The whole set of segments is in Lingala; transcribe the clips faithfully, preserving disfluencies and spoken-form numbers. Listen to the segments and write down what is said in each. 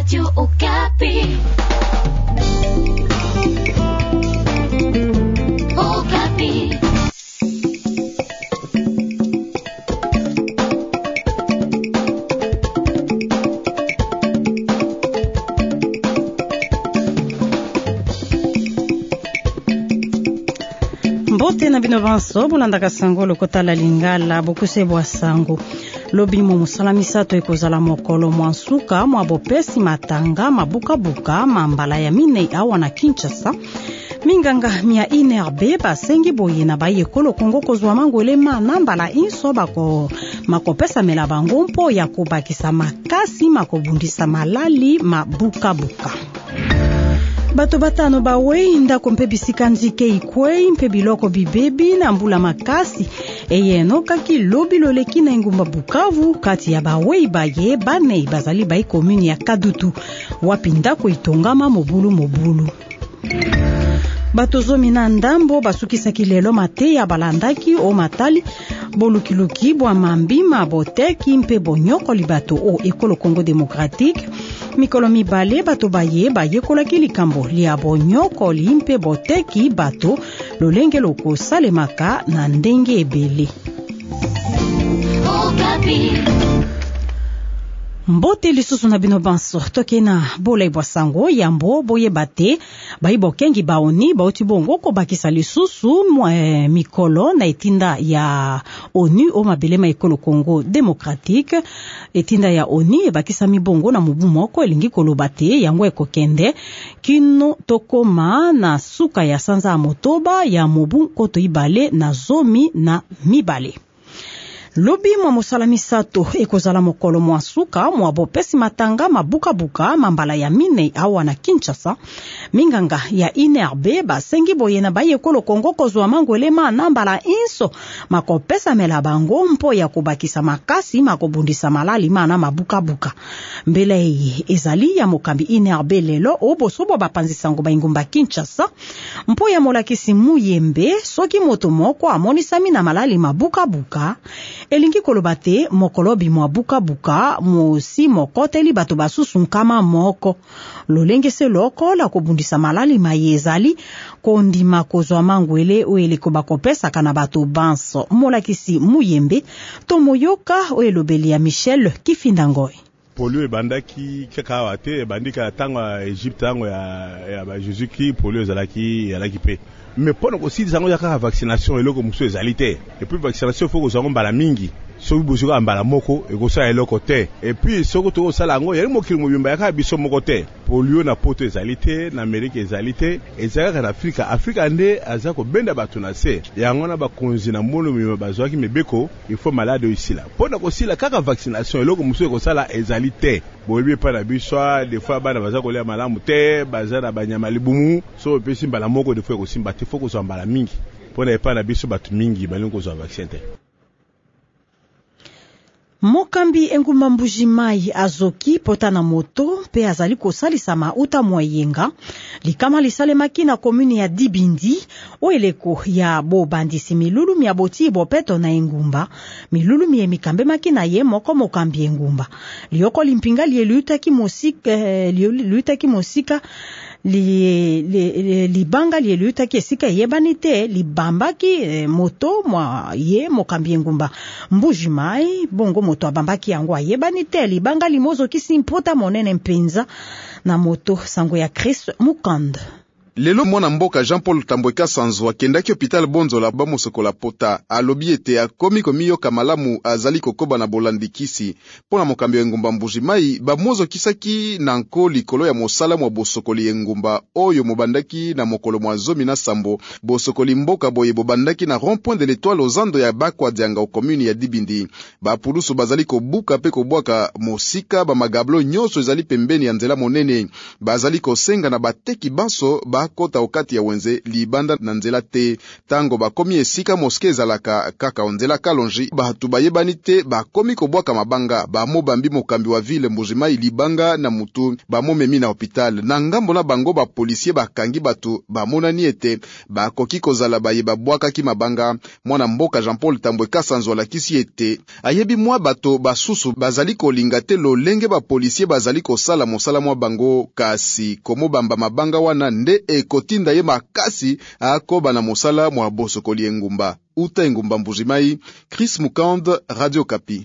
Radio Okapi. Okapi. Mbote na bino banso bolandaka sango lokotala lingala bokuse bwa sango lobi mo musala misato ekozala mokolo mwansuka mwa bopesi matanga mabuka-buka mambala ya minei awa na Kinshasa. Minganga mia ine arbe basengi boye na baye kolo Kongo kozwa mangwele mana mbala inso bako makopesa mela bango mpo ya kubakisa makasi makobundisa malali mabuka-buka. Bato batano bawe ndako mpe bisika nzike ikwei mpe biloko bibebi na mbula makasi eyeno kaki lobi loleki na ngumba Bukavu kati ya bawe baye bane bazali bayi komuni ya Kadutu wapi ndako itongama mobulu mobulu. Bato zomi na ndambo basukisaki lelo mate ya balandaki o matali bolukiluki bwa mambima boteki mpe bonyoko libato o ekolo Congo Démocratique. Mikolo mibale bato baye baye kolaki likambo lia bonyoko limpe boteki bato lolenge loko salemaka na ndenge ebele. Okapi. Mbote lisusu na bino banso toke na bola ibwa sango yambo boye bate baibo kengi baoni bauti bongo ko bakisa lisusu mwa e, mikolo na etinda ya ONU o mabelema ekolo Congo Démocratique. Etinda ya ONU ebakisa mibongo na mubu moko elingi kolobate yango ekokende kino tokoma na suka ya sanza motoba ya mubu koto ibale na zomi na mibale. Lobi mwa musala misato ekozala mokolo mwasuka mwa bopesi matanga mabuka-buka mambala ya mine awa na Kinshasa. Minganga ya ine arbe basengi boye na baye kolo Kongo kozwa mangwele mana mbala inso makopesa mela bango mpo ya kubakisa makasi makobundisa malali mana mabuka-buka. Mbele hii ezali ya mokambi ine arbe lelo obosobo bapanzisango baingumba Kinshasa mpo ya molakisi Muyembe soki moto moko amonisami na malali mabuka-buka. Elingi kolobate mokolobi mwa buka-buka mosi mokoteli bato basusu nkama moko lolenge se loko la kobundisa malali mayezali kondima kozwa mangwele oele kobakopesa kana bato banso molakisi Muyembe tomoyoka oelobeli ya Michel Kifindangoy. Polio ebandaki kaka wate ebandika tanga Egypte tango ya ya ba Jésus Christ polio ezalaki yalaki pe. Mais pour nous aussi disons yaka vaccination eloko muso ezalité et puis vaccination faut que nous mbala mingi soki bozuka mbala moko ekosa eloko te et puis soko to sala ngo yali mokili mobimba yaka biso moko te polio na poto ezalité na Amérique ezalité ezaka na Afrika Afrika nde azako benda batu na se yango na bakonzi na mono mima bazwaki mebeko il faut malade isila pour nous aussi la kaka vaccination eloko muso ekosala ezalité boyebi pa na biso des fois bana bazako lia malamu te bazana banyama libumu so pesi mbala moko des fois ekosimba te faut que zo mbala mingi pour na pa na biso batu mingi balingo zo vaccin te. Mokambi engumba Mbujimai azoki pota na moto pe azali kosalisa mauta mwayenga likama lisalemaki na komuni ya Dibindi oeleko ya bo bandisi milulu mia boti bopeto na engumba milulu mie mikambe maki na ye moko mokambi engumba lioko limpinga lielutaki mosika eh, lielutaki mosika li li libanga li liluta ki esika yebanite libambaki eh, moto mwa ye mokambi engumba Mbujimai bongo moto abambaki yango yebanite libanga limozo kisimpota monene mpenza na moto sango ya Chris Mukanda. Lelo mwana mboka Jean-Paul Tambweka Sanzwa kendaki hôpital Bonzola ba mosokola pota alobi ete akomi komiyo kamalamu azali kokoba na bolandikisi pona mokambi engumba Mbujimai ba mozo kisaki na nko likolo ya mosala mwa bosokoli engumba oyo mobandaki na mokolo mwa zomi na sambo bosokoli mboka boye bobandaki na rond-point de l'étoile ozando ya bakwa dianga o commune ya Dibindi ba pulusu bazali kobuka pe kobwaka mosika ba magablo nyoso ezali pembeni ya nzela monene bazali kosenga na bateki banso ba kota okati ya wenze libanda na nzela te. Tango bakomi esika moske ezalaka kaka onzela kalonji, batu bayebani te bakomi kobwaka mabanga. Bamo bambi mokambi wa ville Mbujimai libanga na mutu, bamo memi na hopital. Na ngambo na bango ba policier bakangi batu bamonani ete bakoki kozala bayeba bwaka ki mabanga. Mwana mboka Jean Paul Tambweka Sanzwa lakisi ete ayebi mwa bato basusu bazali kolinga te lolenge ba policier bazali kosala mosala mwa bango, kasi komo bamba mabanga wana nde ekotinda ye makasi akoba na mosala mwa bosokoli engumba. Uta engumba Mbujimai, Chris Mukand, Radio Kapi.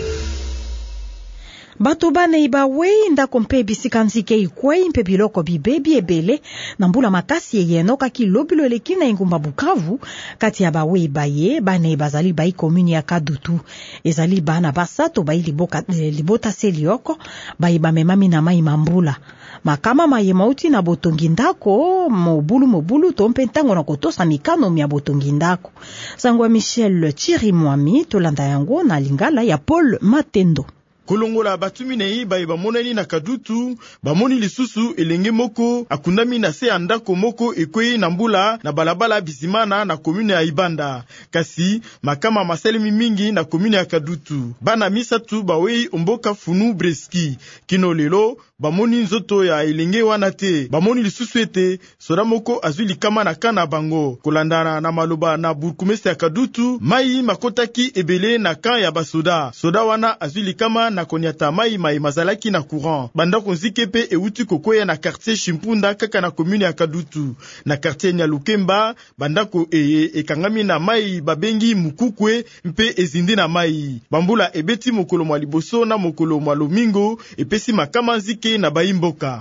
Bato bane ibawei ndako mpe bisika nzike ikwei mpe biloko bibebi ebele na mbula makasi eyenoka kilobilo eleki na engumba Bukavu. Kati ya bawei baye bane bazali bayi komuni ya Kadutu, ezali bana basato bayi liboka, libota selioko bayi bamemami na mai mambula makama maye mauti na botongi ndako mobulu mobulu to mpe ntango na kotosa mikano mya botongi ndako. Sangwa Michel Chirimwami tolanda yango na lingala ya Paul Matendo. Kolongola batumine baye bamonani na Kadutu, bamoni lisusu elenge moko akundami na se andako moko ekwei na mbula na balabala bisimana na komune ya Ibanda. Kasi makama maselemi mingi na komune ya Kadutu. Bana misatu bawei omboka Funu Breski. Kino lelo bamoni nzoto ya elenge wana te. Bamoni lisusu ete soda moko azwi likama na kana bango. Kolandana na maloba na burkumese ya Kadutu, mai makotaki ebele na kan ya basoda. Soda wana azwi likama na konyata mai mai mazalaki na courant. Banda konzike pe euti kokoya na quartier Chimpunda kaka na commune ya Kadutu. Na quartier Nyalukemba bandako eye ekangami na mai babengi Mukukwe mpe ezindi na mai. Bambula ebeti mokolo mwa liboso na mokolo mwa lomingo epesi makama nzike na baimboka.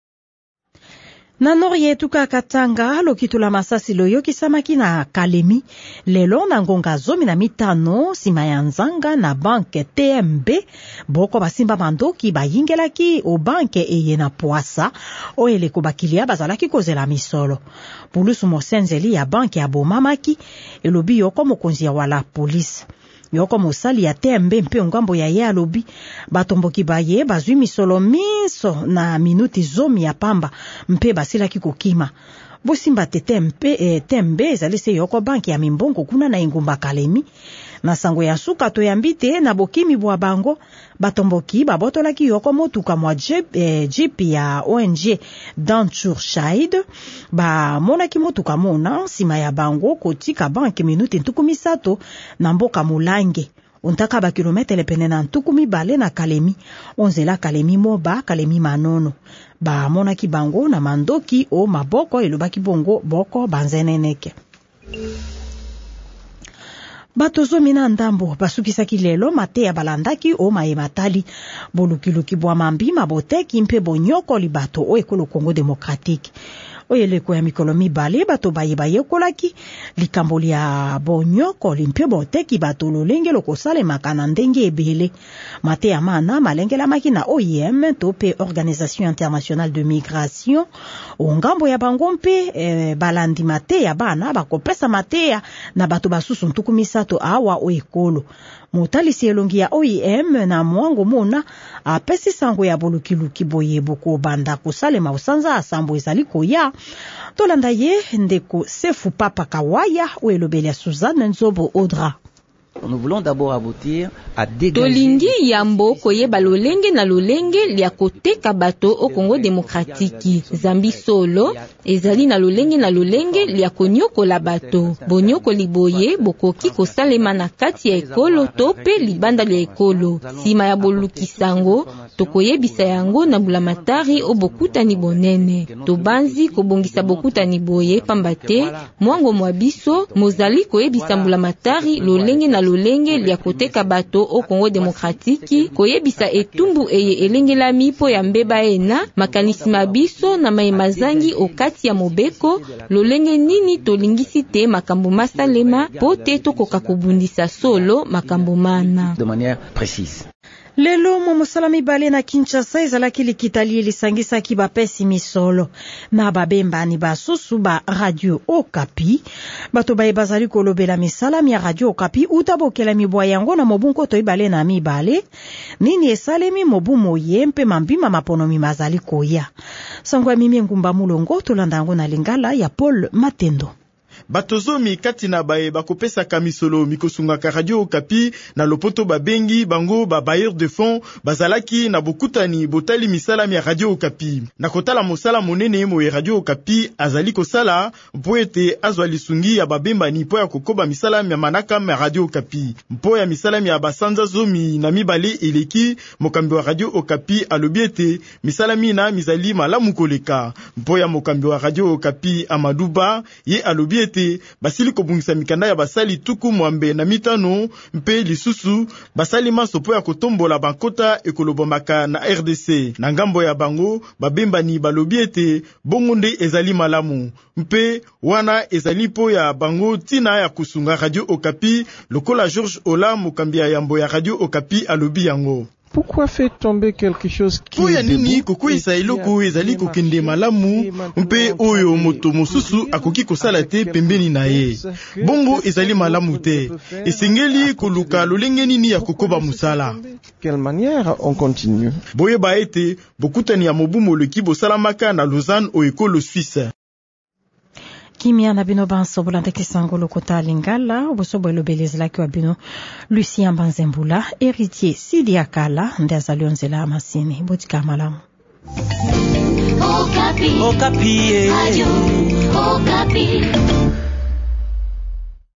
Na nori yetu Katanga lokitula masasi loyoki samaki na Kalemi lelo na ngonga zomi na mitano sima ya nzanga na banke T M B boko basimba mandoki bayingelaki o banke eye na Poasa o eleko bakilia bazalaki kozela misolo. Pulusu mosenzeli ya banke ya bomamaki elobi yoko mokonzi ya wala polisi. Yoko mosali ya T M B mpe ngambo ya ye alobi batomboki baye bazwi misolo miso na minuti zomi ya pamba mpe basilaki kokima. Bosimba te T M B ezali se yoko banki ya mimbongo kuna na engumba Kalemi. Na sango ya suka to yambite na bokimi bwa bango batomboki babotolaki yoko motuka mwa jeep, eh, jeep ya O N G Danturshide ba monaki motuka mona sima ya bango kotika banki minuti ntukumi sato na mboka Mulange untaka ba kilometre pene na ntukumi bale na Kalemi onzela Kalemi moba Kalemi manono ba monaki bango na mandoki o maboko elobaki bongo boko banzeneneke. Bato zomi na ndambo basukisaki lelo mate ya balandaki o maye matali bolukiluki bwa mambi maboteki mpe bonyoko li bato o ekolo Kongo Demokratiki. Oyeleko ya mikolo mibale bato baye baye kolaki likamboli ya bonyoko limpe boteki bato lolenge lokosale makana ndenge ebele. Mate ya mana malengela makina O I M tope Organisation Internationale de Migration ongambo ya bango mpe e, balandi mate ya bana bakopesa mate ya na bato basusu ntukumi sato awa o ekolo. Motalisi elongi ya O I M na mwango mona apesi sango ya bolukiluki boye boko banda kosalema usanza asambo ezali koya. Tolanda ye ndeko Sefu Papa Kawaya ou elobeli ya Suzanne Nzobo Audra. Nous voulons d'abord aboutir à dégager. Tolingi yambo koyeba lolenge na lolenge lia koteka bato o Congo Demokratiki. Zambi solo ezali na lolenge na lolenge lia konyoko la bato. Bonyoko liboye bokoki kosalema na kati ya ekolo to pe libanda lia ekolo. Sima ya boluki sango tokoyebisa yango na bulamatari o bokuta ni bonene. Tobanzi kobongisa bokuta ni boye pambate mwango mwabiso mozali koyebisa bulamatari lolenge na lolenge lia koteka bato o Congo Demokratiki koyebisa etumbu eye elengela mipo ya mbeba ena makanisi mabiso na maimazangi okati ya mobeko lolenge nini tolingisi te makambo masalema po te tokoka kobundisa solo makambo mana de manière précise. Lelo mo musalami bale na Kinshasa ezalaki likitali lisangisaki bapesi misolo na babembani basusu ba Radio Okapi bato baye bazali kolobela misalami ya Radio Okapi utabokela mibwa yango na mobunko toibale na mibale nini esalemi mobu moye mpe mambima maponomi mazali koya Sango ya mimi ngumba mulongo tolanda yango na lingala ya Paul Matendo. Batozomi kati na bae bakopesa kamisolo mikosungaka Radio Okapi na lopoto babengi bango ba bailleur de fonds bazalaki na bokutani botali misalami ya Radio Okapi. Na kotala mosala monene mo ya Radio Okapi azali kosala mpo ete azwa lisungi ya babembani mpo ya kokoba misalami ya manaka ya Radio Okapi. Mpo ya misalami ya basanza zomi na mibale eleki mokambi wa Radio Okapi alobi ete misalami na mizali malamu koleka. Mpo ya mokambi wa Radio Okapi Amaduba ye alobi ete basili kobungisa mikanda ya basali tuku mwambe na mitano mpe lisusu basali masopo ya kotombola bankota ekolobomaka na R D C. Na ngambo ya bango babembani balobi ete bongo nde ezali malamu mpe wana ezali po ya bango tina ya kusunga Radio Okapi lokola Georges Ola mokambi ya yambo ya Radio Okapi alobi yango. Pourquoi fait tomber quelque chose qui est nini kokwisa eloko ezali kokende malamu mpe oyo moto mosusu akoki kosala te pembeni na ye bongo ezali malamu te esengeli koluka lolenge nini ya kokoba musala. Quelle manière on continue boyeba ete bokutani ya mobumo leki bosalamaka na Lausanne o ekolo Suisse. Kimia na bino banso bolanda kisango lokota lingala bosobo elobelezi laki wa bino Lucien Banzembula héritier Sidi Akala ndazali onzela masini botika malamu. Okapi. Okapi. Radio Okapi.